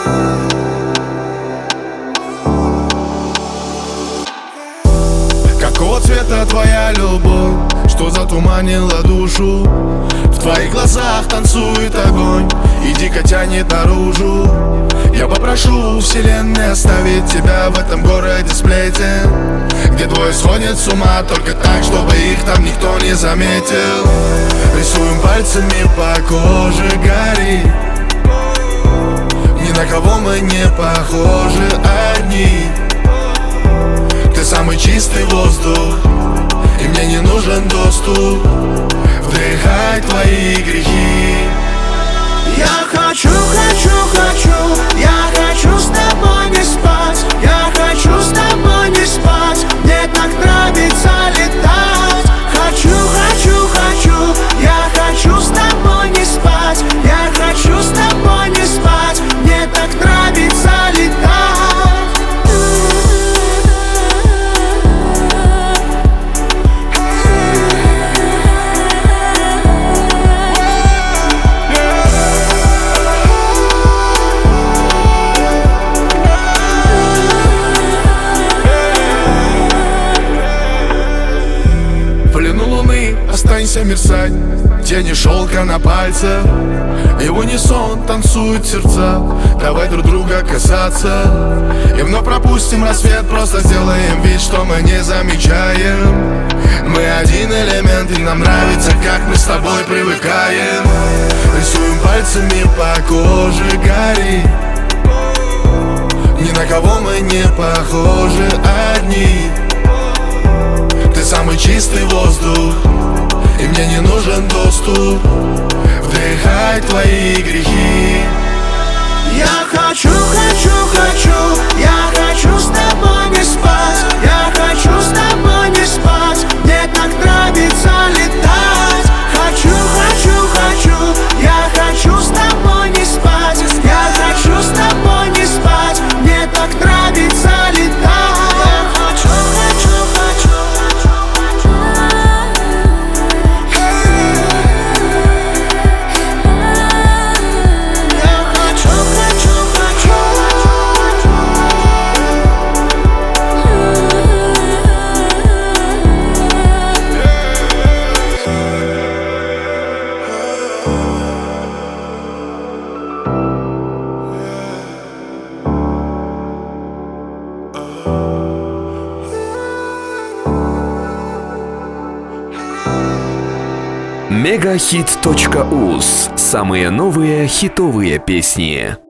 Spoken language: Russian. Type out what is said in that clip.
Какого цвета твоя любовь, что затуманила душу? В твоих глазах танцует огонь и дико тянет наружу. Я попрошу вселенной оставить тебя в этом городе сплетен, где двое сходят с ума только так, чтобы их там никто не заметил. Рисуем пальцами по коже гори, ни на кого мы не похожи, одни. Ты самый чистый воздух, и мне не нужен доступ вдыхать твои грехи. Я хочу, хочу, хочу, я хочу с тобой не спать. Я хочу с тобой не спать, мне так нравится летать. Хочу, хочу, хочу, я хочу с тобой не спать. Я хочу с тобой не спать, мне так нравится летать. Останься мерцать, тени шелка на пальцах, и в унисон танцуют сердца. Давай друг друга касаться, и вновь пропустим рассвет. Просто сделаем вид, что мы не замечаем. Мы один элемент, и нам нравится, как мы с тобой привыкаем. Рисуем пальцами по коже гори, ни на кого мы не похожи, одни. Ты самый чистый воздух, и мне не нужен доступ вдыхать твои грехи. Я хочу, хочу, хочу, я хочу с тобой не спать. Я хочу с тобой не спать, мне так нравится летать. Хочу, хочу, хочу, я хочу с тобой не спать. Я хочу с тобой не спать, мне так нравится летать. Хочу, хочу, хочу. Мегахит.уз. Самые новые хитовые песни.